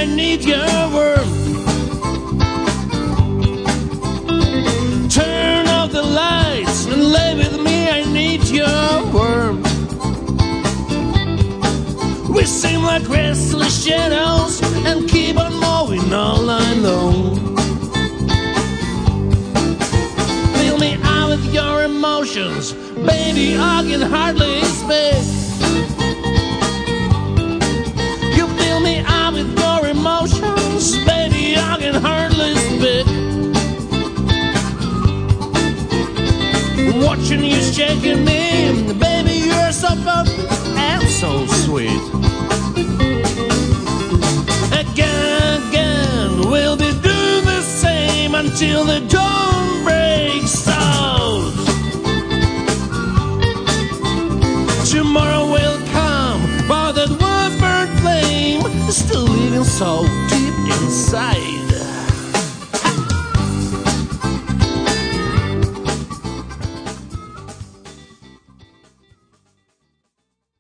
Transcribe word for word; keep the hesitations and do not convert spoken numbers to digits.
need your warmth. Turn off the lights and lay with me, I need your warmth. We seem like restless shadows and keep on moving all night long. Fill me out with your emotions, baby, I can hardly speak. You fill me out with your emotions, baby, I can hardly speak. Watching you shaking me, baby, you're so perfect and so sweet. Again, again, we'll be doing the same until the dawn breaks out. Tomorrow will come, but that one burnt flame is still living so deep inside.